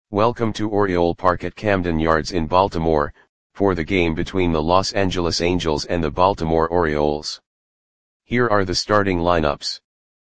Welcome to Oriole Park at Camden Yards in Baltimore, for the game between the Los Angeles Angels and the Baltimore Orioles. Here are the starting lineups.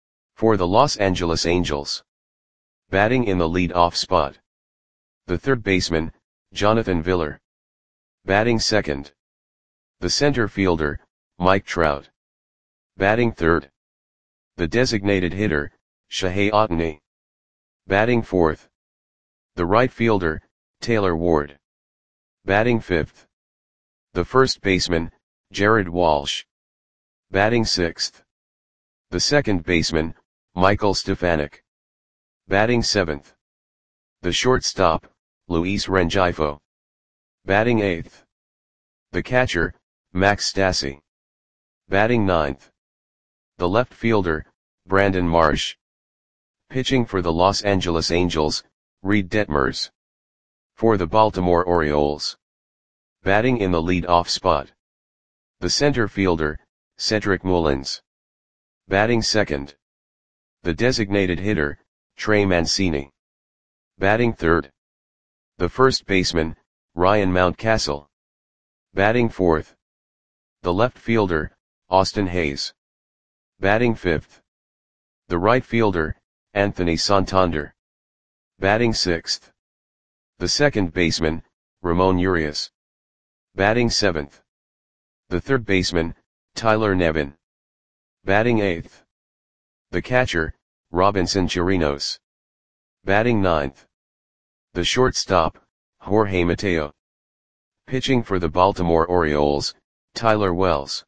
For the Los Angeles Angels. Batting in the lead-off spot. The third baseman, Jonathan Villar. Batting second. The center fielder, Mike Trout. Batting third. The designated hitter, Shohei Ohtani. Batting fourth. The right fielder, Taylor Ward. Batting fifth. The first baseman, Jared Walsh. Batting sixth. The second baseman, Michael Stefanik. Batting seventh. The shortstop, Luis Rengifo. Batting eighth. The catcher, Max Stassi. Batting ninth. The left fielder, Brandon Marsh. Pitching for the Los Angeles Angels, Reed Detmers. For the Baltimore Orioles. Batting in the lead-off spot. The center fielder, Cedric Mullins. Batting second. The designated hitter, Trey Mancini. Batting third. The first baseman, Ryan Mountcastle. Batting fourth. The left fielder, Austin Hayes. Batting fifth. The right fielder, Anthony Santander. Batting sixth. The second baseman, Ramon Urias. Batting seventh. The third baseman, Tyler Nevin. Batting eighth. The catcher, Robinson Chirinos. Batting ninth. The shortstop, Jorge Mateo. Pitching for the Baltimore Orioles, Tyler Wells.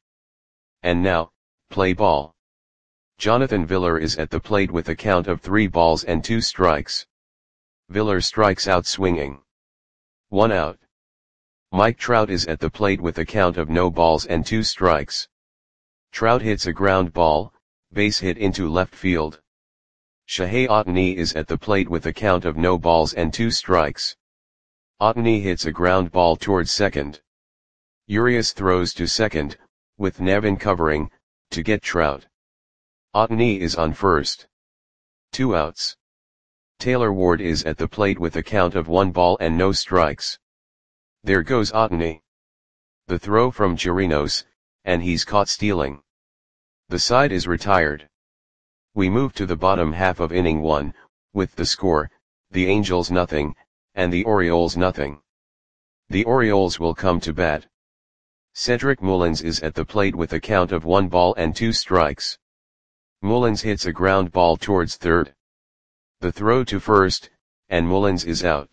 And now, play ball. Jonathan Villar is at the plate with a count of 3 balls and 2 strikes. Villar strikes out swinging. 1 out. Mike Trout is at the plate with a count of no balls and 2 strikes. Trout hits a ground ball, base hit into left field. Shohei Ohtani is at the plate with a count of no balls and 2 strikes. Ohtani hits a ground ball towards second. Urias throws to second, with Nevin covering, to get Trout. Ohtani is on first. 2 outs. Taylor Ward is at the plate with a count of 1 ball and no strikes. There goes Ohtani. The throw from Chirinos, and he's caught stealing. The side is retired. We move to the bottom half of inning 1, with the score, the Angels nothing, and the Orioles nothing. The Orioles will come to bat. Cedric Mullins is at the plate with a count of 1 ball and 2 strikes. Mullins hits a ground ball towards third. The throw to first, and Mullins is out.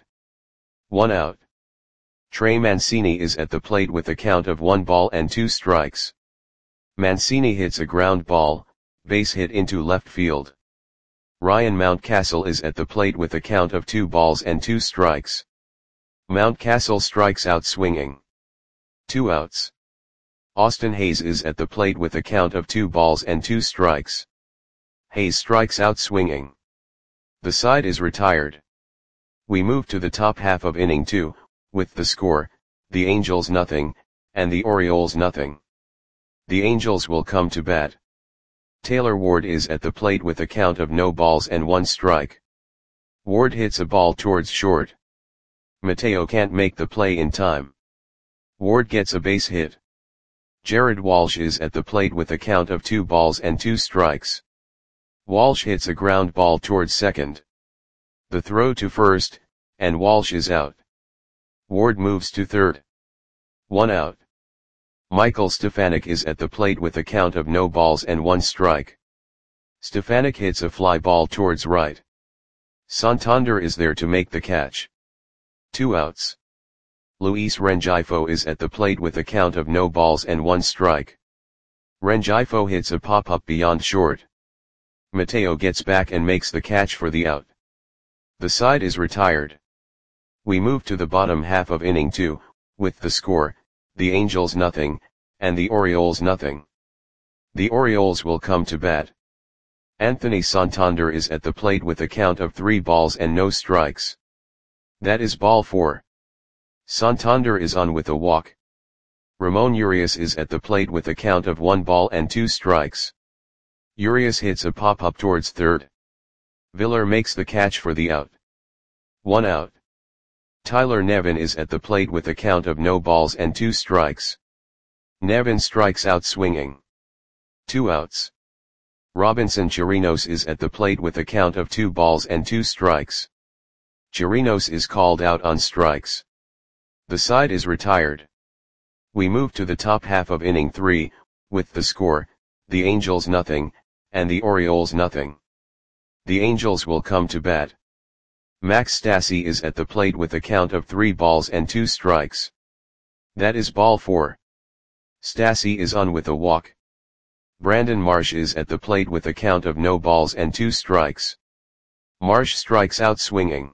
1 out. Trey Mancini is at the plate with a count of 1 ball and 2 strikes. Mancini hits a ground ball, base hit into left field. Ryan Mountcastle is at the plate with a count of 2 balls and 2 strikes. Mountcastle strikes out swinging. 2 outs. Austin Hayes is at the plate with a count of 2 balls and 2 strikes. Hayes strikes out swinging. The side is retired. We move to the top half of inning 2, with the score, the Angels nothing, and the Orioles nothing. The Angels will come to bat. Taylor Ward is at the plate with a count of no balls and 1 strike. Ward hits a ball towards short. Mateo can't make the play in time. Ward gets a base hit. Jared Walsh is at the plate with a count of 2 balls and 2 strikes. Walsh hits a ground ball towards second. The throw to first, and Walsh is out. Ward moves to third. 1 out. Michael Stefanik is at the plate with a count of no balls and 1 strike. Stefanik hits a fly ball towards right. Santander is there to make the catch. 2 outs. Luis Rengifo is at the plate with a count of no balls and 1 strike. Rengifo hits a pop-up beyond short. Mateo gets back and makes the catch for the out. The side is retired. We move to the bottom half of inning 2, with the score, the Angels nothing, and the Orioles nothing. The Orioles will come to bat. Anthony Santander is at the plate with a count of 3 balls and no strikes. That is ball 4. Santander is on with a walk. Ramon Urias is at the plate with a count of 1 ball and 2 strikes. Urias hits a pop-up towards third. Villar makes the catch for the out. 1 out. Tyler Nevin is at the plate with a count of no balls and 2 strikes. Nevin strikes out swinging. 2 outs. Robinson Chirinos is at the plate with a count of 2 balls and 2 strikes. Chirinos is called out on strikes. The side is retired. We move to the top half of inning 3, with the score, the Angels nothing, and the Orioles nothing. The Angels will come to bat. Max Stassi is at the plate with a count of 3 balls and 2 strikes. That is ball 4. Stassi is on with a walk. Brandon Marsh is at the plate with a count of no balls and 2 strikes. Marsh strikes out swinging.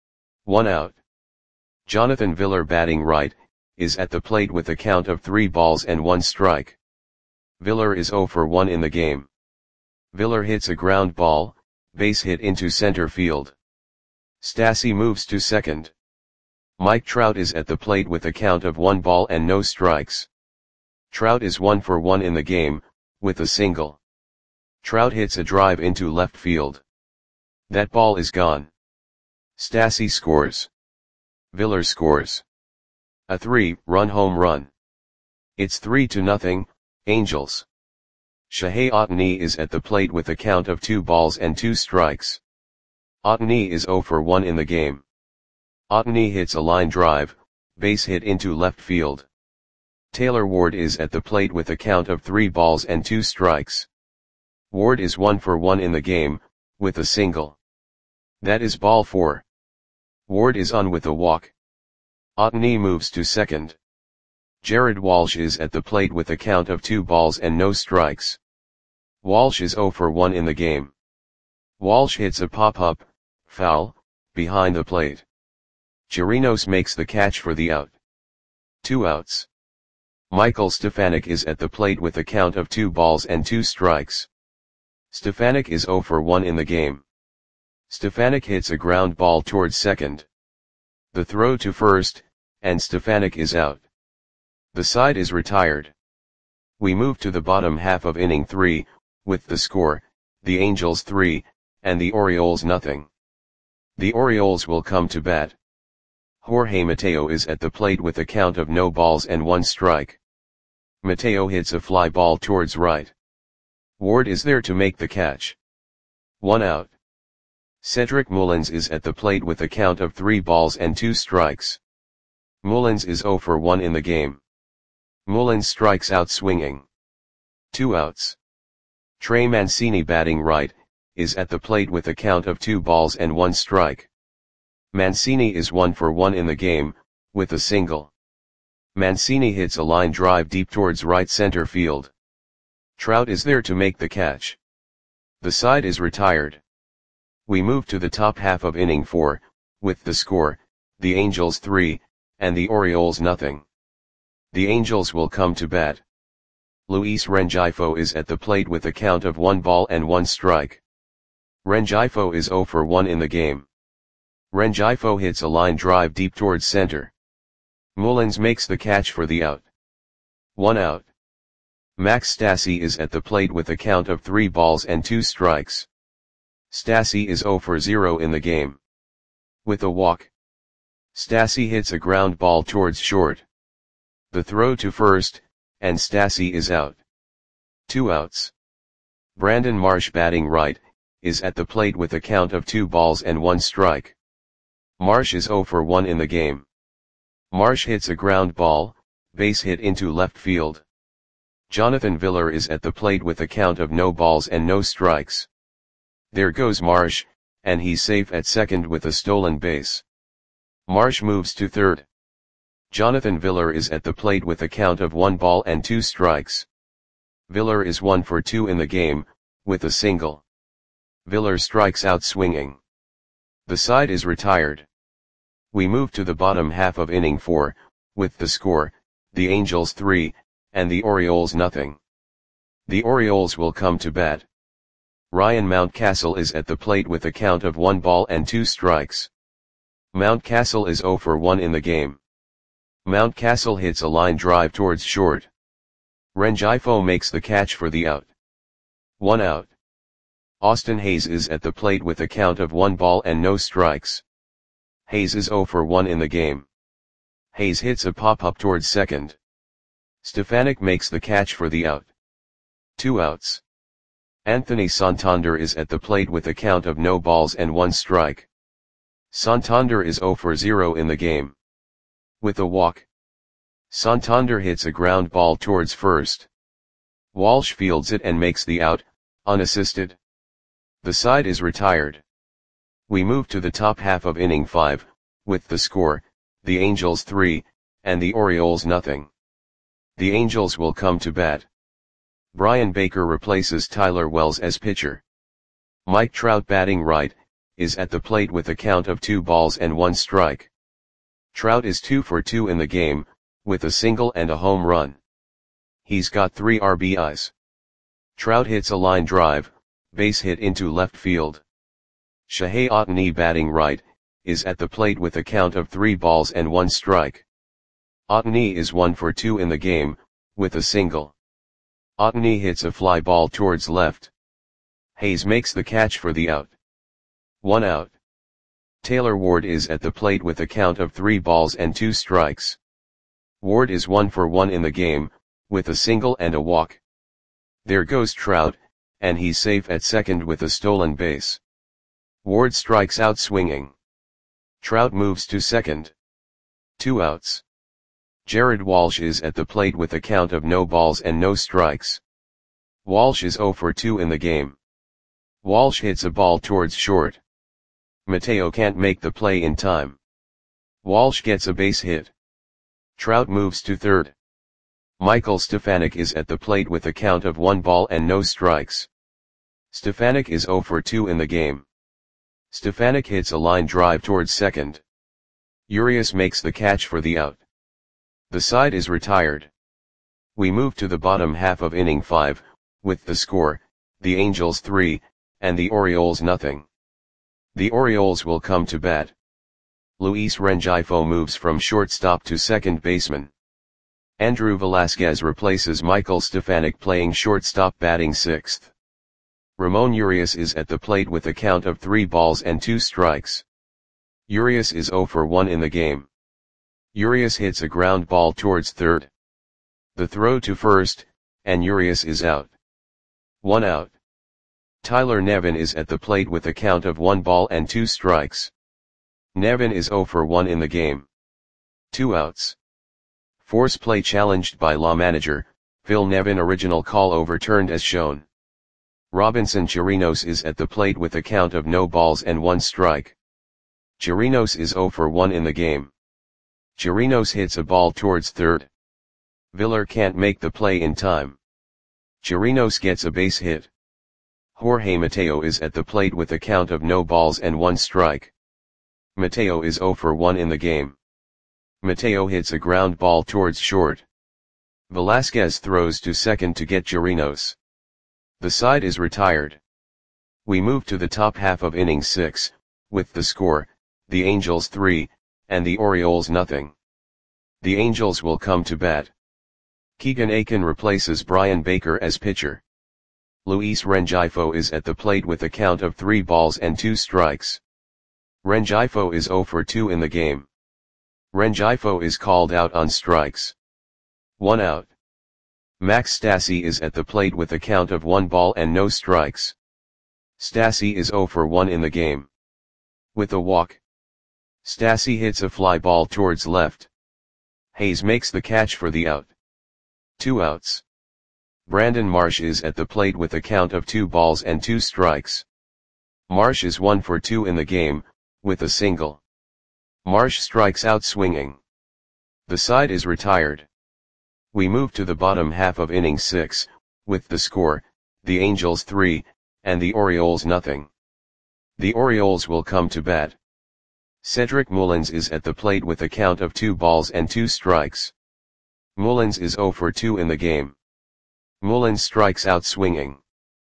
1 out. Jonathan Villar batting right, is at the plate with a count of 3 balls and 1 strike. Villar is 0 for 1 in the game. Villar hits a ground ball, base hit into center field. Stassi moves to second. Mike Trout is at the plate with a count of 1 ball and no strikes. Trout is 1 for 1 in the game, with a single. Trout hits a drive into left field. That ball is gone. Stassi scores. Villar scores. A 3-run home run. It's 3-0, Angels. Shohei Ohtani is at the plate with a count of 2 balls and 2 strikes. Ohtani is 0 for 1 in the game. Ohtani hits a line drive, base hit into left field. Taylor Ward is at the plate with a count of 3 balls and 2 strikes. Ward is 1 for 1 in the game, with a single. That is ball 4. Ward is on with a walk. Ohtani moves to second. Jared Walsh is at the plate with a count of 2 balls and no strikes. Walsh is 0 for 1 in the game. Walsh hits a pop-up, foul, behind the plate. Chirinos makes the catch for the out. 2 outs. Michael Stefanik is at the plate with a count of 2 balls and 2 strikes. Stefanik is 0 for 1 in the game. Stefanik hits a ground ball towards second. The throw to first, and Stefanik is out. The side is retired. We move to the bottom half of inning 3, with the score, the Angels 3, and the Orioles nothing. The Orioles will come to bat. Jorge Mateo is at the plate with a count of no balls and 1 strike. Mateo hits a fly ball towards right. Ward is there to make the catch. 1 out. Cedric Mullins is at the plate with a count of 3 balls and 2 strikes. Mullins is 0 for 1 in the game. Mullins strikes out swinging. 2 outs. Trey Mancini batting right, is at the plate with a count of 2 balls and 1 strike. Mancini is 1 for 1 in the game, with a single. Mancini hits a line drive deep towards right center field. Trout is there to make the catch. The side is retired. We move to the top half of inning 4, with the score, the Angels 3, and the Orioles nothing. The Angels will come to bat. Luis Rengifo is at the plate with a count of 1 ball and 1 strike. Rengifo is 0 for 1 in the game. Rengifo hits a line drive deep towards center. Mullins makes the catch for the out. 1 out. Max Stassi is at the plate with a count of 3 balls and 2 strikes. Stassi is 0 for 0 in the game. With a walk. Stassi hits a ground ball towards short. The throw to first, and Stassi is out. 2 outs. Brandon Marsh batting right, is at the plate with a count of 2 balls and 1 strike. Marsh is 0 for 1 in the game. Marsh hits a ground ball, base hit into left field. Jonathan Villar is at the plate with a count of no balls and no strikes. There goes Marsh, and he's safe at second with a stolen base. Marsh moves to third. Jonathan Villar is at the plate with a count of 1 ball and 2 strikes. Villar is 1 for 2 in the game, with a single. Villar strikes out swinging. The side is retired. We move to the bottom half of inning 4, with the score, the Angels 3, and the Orioles nothing. The Orioles will come to bat. Ryan Mountcastle is at the plate with a count of 1 ball and 2 strikes. Mountcastle is 0 for 1 in the game. Mountcastle hits a line drive towards short. Rengifo makes the catch for the out. 1 out. Austin Hayes is at the plate with a count of 1 ball and no strikes. Hayes is 0 for 1 in the game. Hayes hits a pop-up towards second. Stefanik makes the catch for the out. 2 outs. Anthony Santander is at the plate with a count of no balls and 1 strike. Santander is 0 for 0 in the game. With a walk, Santander hits a ground ball towards first. Walsh fields it and makes the out, unassisted. The side is retired. We move to the top half of inning 5, with the score, the Angels 3, and the Orioles nothing. The Angels will come to bat. Brian Baker replaces Tyler Wells as pitcher. Mike Trout, batting right, is at the plate with a count of 2 balls and 1 strike. Trout is 2 for 2 in the game, with a single and a home run. He's got 3 RBIs. Trout hits a line drive, base hit into left field. Shohei Ohtani, batting right, is at the plate with a count of 3 balls and 1 strike. Ohtani is 1 for 2 in the game, with a single. Ohtani hits a fly ball towards left. Hayes makes the catch for the out. 1 out. Taylor Ward is at the plate with a count of 3 balls and 2 strikes. Ward is 1 for 1 in the game, with a single and a walk. There goes Trout, and he's safe at second with a stolen base. Ward strikes out swinging. Trout moves to second. 2 outs. Jared Walsh is at the plate with a count of no balls and no strikes. Walsh is 0 for 2 in the game. Walsh hits a ball towards short. Mateo can't make the play in time. Walsh gets a base hit. Trout moves to third. Michael Stefanik is at the plate with a count of 1 ball and no strikes. Stefanik is 0 for 2 in the game. Stefanik hits a line drive towards second. Urias makes the catch for the out. The side is retired. We move to the bottom half of inning 5, with the score, the Angels 3, and the Orioles nothing. The Orioles will come to bat. Luis Rengifo moves from shortstop to second baseman. Andrew Velasquez replaces Michael Stefanik, playing shortstop, batting sixth. Ramon Urias is at the plate with a count of 3 balls and 2 strikes. Urias is 0 for 1 in the game. Urias hits a ground ball towards third. The throw to first, and Urias is out. 1 out. Tyler Nevin is at the plate with a count of 1 ball and 2 strikes. Nevin is 0 for 1 in the game. 2 outs. Force play challenged by law manager, Phil Nevin, original call overturned as shown. Robinson Chirinos is at the plate with a count of no balls and 1 strike. Chirinos is 0 for 1 in the game. Chirinos hits a ball towards third. Villar can't make the play in time. Chirinos gets a base hit. Jorge Mateo is at the plate with a count of no balls and 1 strike. Mateo is 0 for 1 in the game. Mateo hits a ground ball towards short. Velasquez throws to second to get Chirinos. The side is retired. We move to the top half of inning 6, with the score, the Angels 3, and the Orioles nothing. The Angels will come to bat. Keegan Akin replaces Brian Baker as pitcher. Luis Rengifo is at the plate with a count of 3 balls and 2 strikes. Rengifo is 0 for 2 in the game. Rengifo is called out on strikes. 1 out. Max Stassi is at the plate with a count of 1 ball and no strikes. Stassi is 0 for 1 in the game. With a walk, Stassi hits a fly ball towards left. Hayes makes the catch for the out. 2 outs. Brandon Marsh is at the plate with a count of 2 balls and 2 strikes. Marsh is 1 for 2 in the game, with a single. Marsh strikes out swinging. The side is retired. We move to the bottom half of inning 6, with the score, the Angels 3, and the Orioles nothing. The Orioles will come to bat. Cedric Mullins is at the plate with a count of 2 balls and 2 strikes. Mullins is 0 for 2 in the game. Mullins strikes out swinging.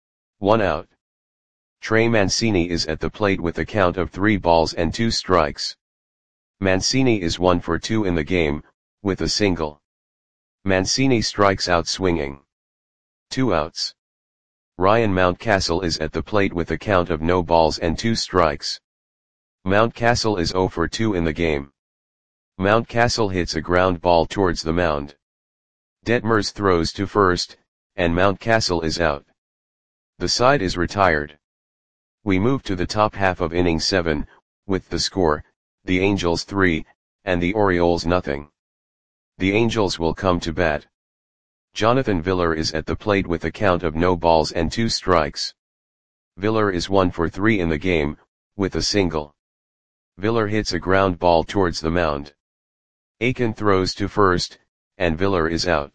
1 out. Trey Mancini is at the plate with a count of 3 balls and 2 strikes. Mancini is 1 for 2 in the game, with a single. Mancini strikes out swinging. 2 outs. Ryan Mountcastle is at the plate with a count of no balls and 2 strikes. Mountcastle is 0 for 2 in the game. Mountcastle hits a ground ball towards the mound. Detmers throws to first, and Mountcastle is out. The side is retired. We move to the top half of inning 7, with the score, the Angels 3, and the Orioles nothing. The Angels will come to bat. Jonathan Villar is at the plate with a count of no balls and 2 strikes. Villar is 1 for 3 in the game, with a single. Villar hits a ground ball towards the mound. Aiken throws to first, and Villar is out.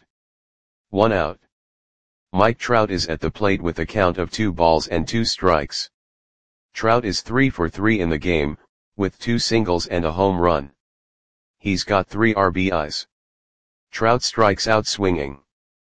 1 out. Mike Trout is at the plate with a count of 2 balls and 2 strikes. Trout is 3 for 3 in the game, with 2 singles and a home run. He's got 3 RBIs. Trout strikes out swinging.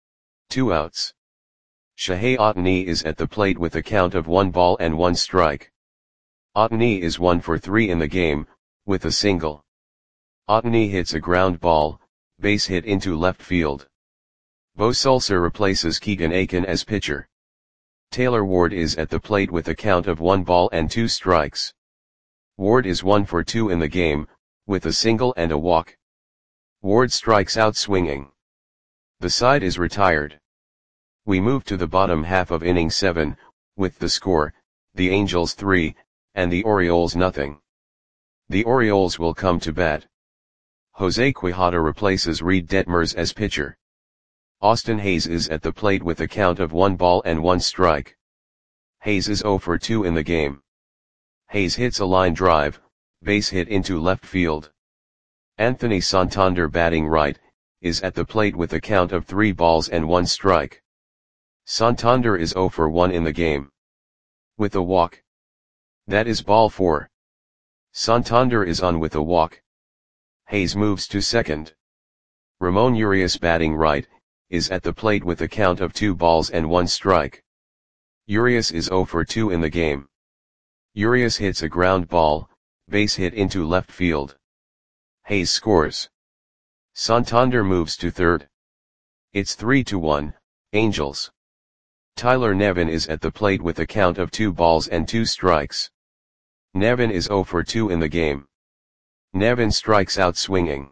2 outs. Shohei Ohtani is at the plate with a count of 1 ball and 1 strike. Ohtani is 1 for 3 in the game, with a single. Ohtani hits a ground ball, base hit into left field. Bo Sulser replaces Keegan Aiken as pitcher. Taylor Ward is at the plate with a count of 1 ball and 2 strikes. Ward is 1 for 2 in the game, with a single and a walk. Ward strikes out swinging. The side is retired. We move to the bottom half of inning 7, with the score, the Angels 3, and the Orioles nothing. The Orioles will come to bat. Jose Quijada replaces Reed Detmers as pitcher. Austin Hayes is at the plate with a count of 1 ball and 1 strike. Hayes is 0 for 2 in the game. Hayes hits a line drive, base hit into left field. Anthony Santander batting right, is at the plate with a count of 3 balls and 1 strike. Santander is 0 for 1 in the game. With a walk. That is ball 4. Santander is on with a walk. Hayes moves to second. Ramon Urias batting right, is at the plate with a count of 2 balls and 1 strike. Urias is 0 for 2 in the game. Urias hits a ground ball, base hit into left field. Hayes scores. Santander moves to third. It's 3-1, Angels. Tyler Nevin is at the plate with a count of 2 balls and 2 strikes. Nevin is 0 for 2 in the game. Nevin strikes out swinging.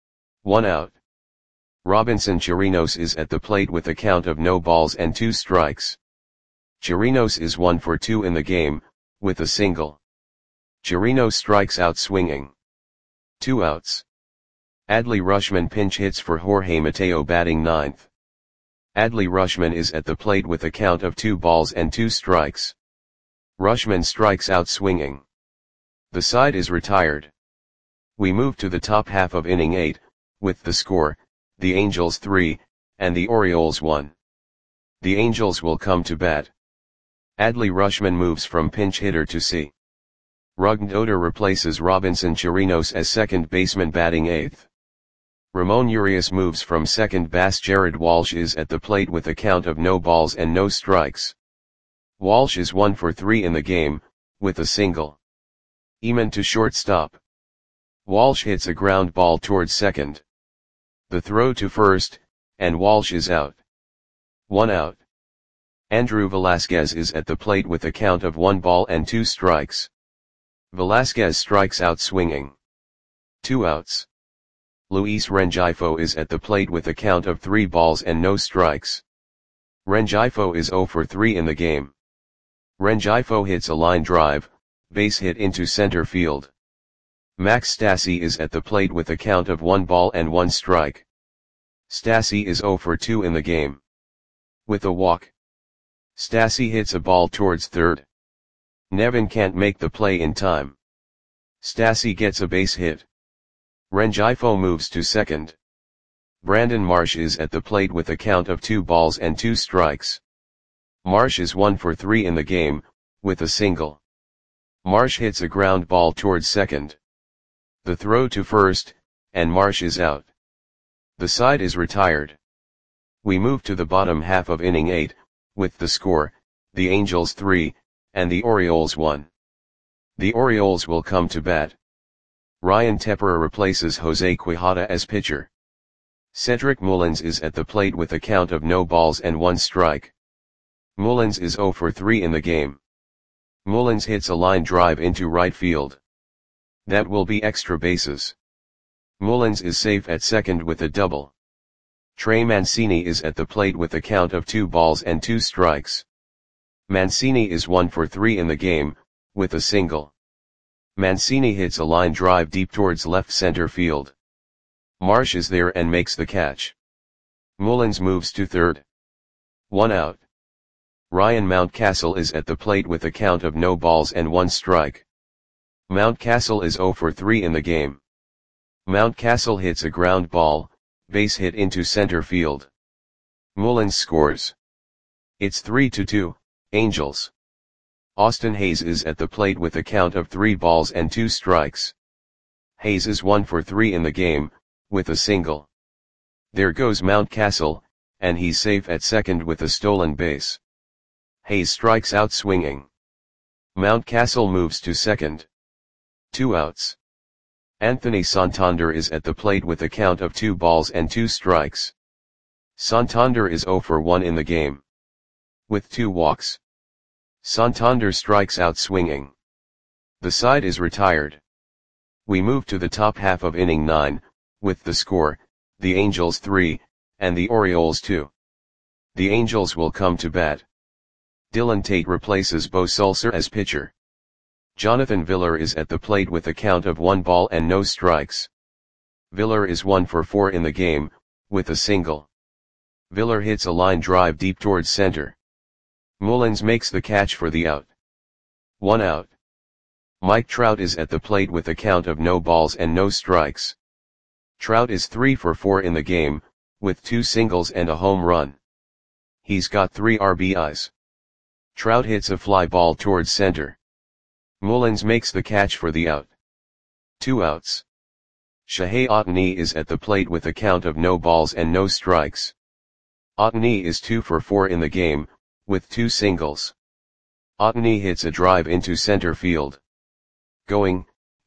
1 out. Robinson Chirinos is at the plate with a count of no balls and 2 strikes. Chirinos is 1 for 2 in the game, with a single. Chirinos strikes out swinging. 2 outs. Adley Rutschman pinch hits for Jorge Mateo batting ninth. Adley Rutschman is at the plate with a count of 2 balls and 2 strikes. Rutschman strikes out swinging. The side is retired. We move to the top half of inning 8, with the score, the Angels 3, and the Orioles 1. The Angels will come to bat. Adley Rutschman moves from pinch hitter to C. Rugg Doder replaces Robinson Chirinos as second baseman batting 8th. Ramon Urias moves from second base. Jared Walsh is at the plate with a count of no balls and no strikes. Walsh is 1 for 3 in the game, with a single. Eman to shortstop. Walsh hits a ground ball towards second. The throw to first, and Walsh is out. 1 out. Andrew Velasquez is at the plate with a count of 1 ball and 2 strikes. Velasquez strikes out swinging. 2 outs. Luis Rengifo is at the plate with a count of 3 balls and no strikes. Rengifo is 0 for 3 in the game. Rengifo hits a line drive, base hit into center field. Max Stassi is at the plate with a count of 1 ball and 1 strike. Stassi is 0 for 2 in the game. With a walk. Stassi hits a ball towards third. Nevin can't make the play in time. Stassi gets a base hit. Rengifo moves to second. Brandon Marsh is at the plate with a count of 2 balls and 2 strikes. Marsh is 1 for 3 in the game, with a single. Marsh hits a ground ball towards second. The throw to first, and Marsh is out. The side is retired. We move to the bottom half of inning 8, with the score, the Angels 3, and the Orioles 1. The Orioles will come to bat. Ryan Tepera replaces Jose Quijada as pitcher. Cedric Mullins is at the plate with a count of no balls and 1 strike. Mullins is 0 for 3 in the game. Mullins hits a line drive into right field. That will be extra bases. Mullins is safe at second with a double. Trey Mancini is at the plate with a count of 2 balls and 2 strikes. Mancini is 1 for 3 in the game, with a single. Mancini hits a line drive deep towards left center field. Marsh is there and makes the catch. Mullins moves to third. 1 out. Ryan Mountcastle is at the plate with a count of no balls and 1 strike. Mountcastle is 0 for 3 in the game. Mountcastle hits a ground ball, base hit into center field. Mullins scores. It's 3-2, Angels. Austin Hayes is at the plate with a count of 3 balls and 2 strikes. Hayes is 1 for 3 in the game, with a single. There goes Mountcastle, and he's safe at second with a stolen base. Hayes strikes out swinging. Mountcastle moves to second. 2 outs. Anthony Santander is at the plate with a count of 2 balls and 2 strikes. Santander is 0 for 1 in the game. With 2 walks. Santander strikes out swinging. The side is retired. We move to the top half of inning 9, with the score, the Angels 3, and the Orioles 2. The Angels will come to bat. Dylan Tate replaces Bo Sulcer as pitcher. Jonathan Villar is at the plate with a count of 1 ball and no strikes. Villar is 1 for 4 in the game, with a single. Villar hits a line drive deep towards center. Mullins makes the catch for the out. 1 out. Mike Trout is at the plate with a count of no balls and no strikes. Trout is 3 for 4 in the game, with 2 singles and a home run. He's got 3 RBIs. Trout hits a fly ball towards center. Mullins makes the catch for the out. 2 outs. Shohei Ohtani is at the plate with a count of no balls and no strikes. Ohtani is 2 for 4 in the game, with 2 singles. Ohtani hits a drive into center field. Going,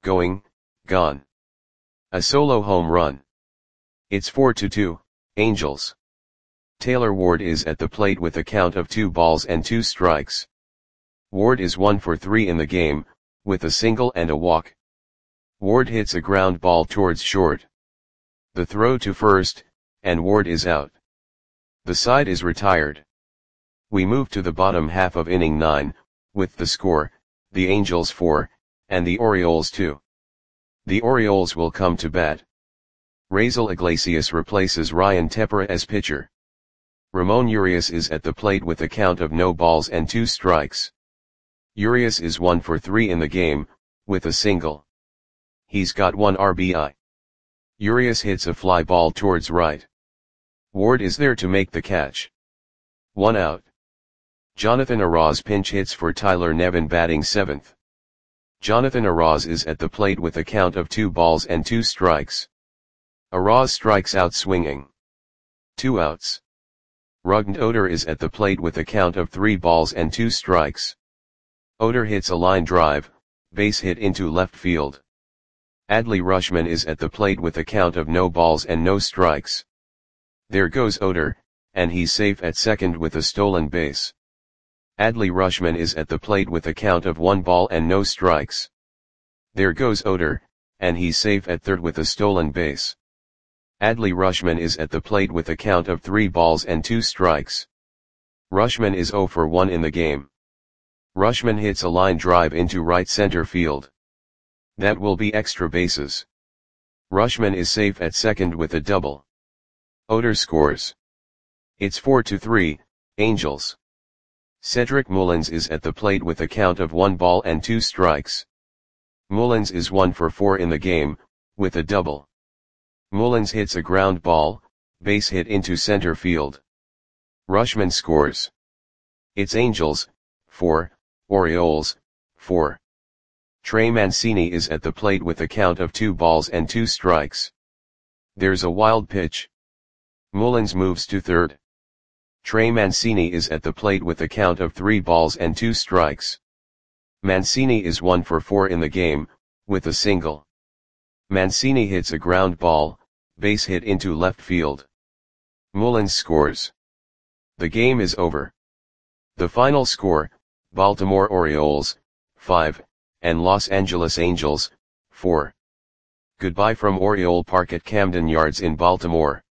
gone. A solo home run. It's 4-2, Angels. Taylor Ward is at the plate with a count of 2 balls and 2 strikes. Ward is 1 for 3 in the game, with a single and a walk. Ward hits a ground ball towards short. The throw to first, and Ward is out. The side is retired. We move to the bottom half of inning 9, with the score, the Angels 4, and the Orioles 2. The Orioles will come to bat. Raisel Iglesias replaces Ryan Tepera as pitcher. Ramon Urias is at the plate with a count of no balls and 2 strikes. Urias is 1 for 3 in the game, with a single. He's got 1 RBI. Urias hits a fly ball towards right. Ward is there to make the catch. 1 out. Jonathan Araz pinch hits for Tyler Nevin batting 7th. Jonathan Araz is at the plate with a count of 2 balls and 2 strikes. Araz strikes out swinging. 2 outs. Rougned Odor is at the plate with a count of 3 balls and 2 strikes. Odor hits a line drive, base hit into left field. Adley Rutschman is at the plate with a count of no balls and no strikes. There goes Odor, and he's safe at second with a stolen base. Adley Rutschman is at the plate with a count of 1 ball and no strikes. There goes Odor, and he's safe at third with a stolen base. Adley Rutschman is at the plate with a count of 3 balls and 2 strikes. Rutschman is 0 for 1 in the game. Rutschman hits a line drive into right center field. That will be extra bases. Rutschman is safe at second with a double. Odor scores. It's 4-3, Angels. Cedric Mullins is at the plate with a count of 1 ball and 2 strikes. Mullins is 1 for 4 in the game, with a double. Mullins hits a ground ball, base hit into center field. Rutschman scores. It's Angels, 4, Orioles, 4. Trey Mancini is at the plate with a count of 2 balls and 2 strikes. There's a wild pitch. Mullins moves to third. Trey Mancini is at the plate with a count of 3 balls and 2 strikes. Mancini is 1 for 4 in the game, with a single. Mancini hits a ground ball, base hit into left field. Mullins scores. The game is over. The final score, Baltimore Orioles, 5, and Los Angeles Angels, 4. Goodbye from Oriole Park at Camden Yards in Baltimore.